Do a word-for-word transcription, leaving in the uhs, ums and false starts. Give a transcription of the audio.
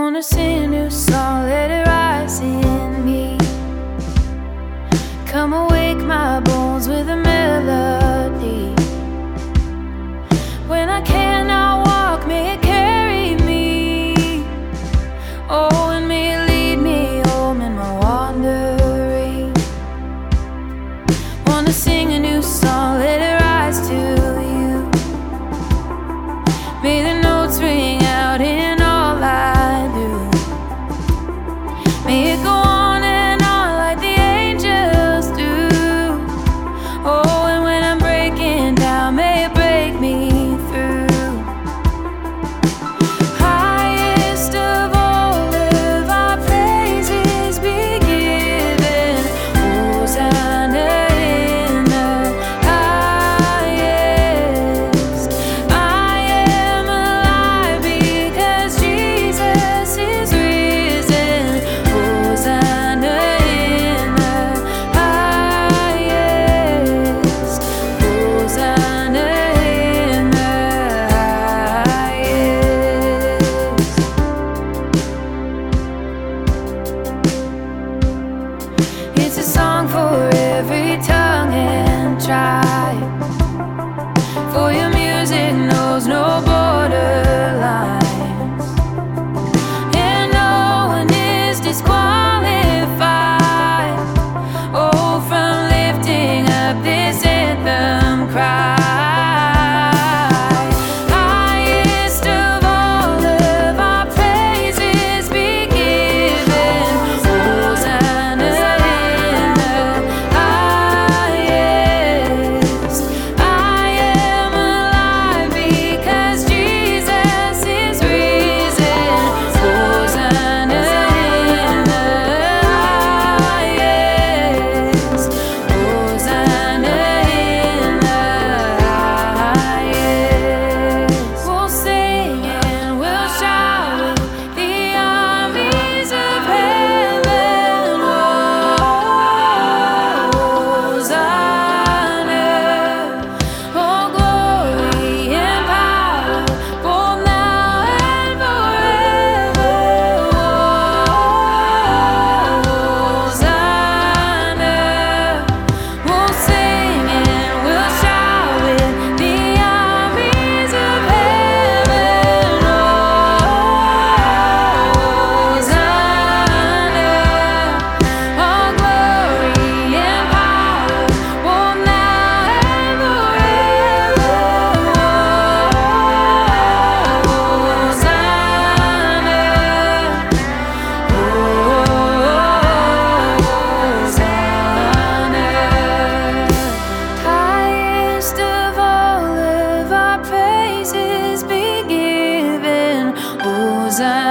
Wanna sing a new song, let it rise in me. Come awake my bones with a melody. When I cannot walk, may it carry me. Oh, and may it lead me home in my wandering. Wanna sing a new song, let it rise to you. May the notes ring out in all I do. May it go on and on like the angels do. Oh, and when I'm breaking down, may it break me through. Highest of all of our praises be given. Hosanna in the highest. I am alive because Jesus is risen. Hosanna in the highest. Hosanna in the highest. It's a song for every tongue and tribe. For your music knows no borderlines, and no one is disqualified. Oh, from lifting up this anthem cry. Highest of all of our praises be given. Hosanna in the highest. I am alive because Jesus is risen. Hosanna in the highest. Hosanna in the highest. We'll sing and we'll shout with the armies of heaven. Hosanna. Oh, glory and power, both now and forever. Hosanna. We'll sing and we'll shout with the armies of heaven. Hosanna. All glory and power, both now and forever. Hosanna. Highest of all of our praises be given. Hosanna.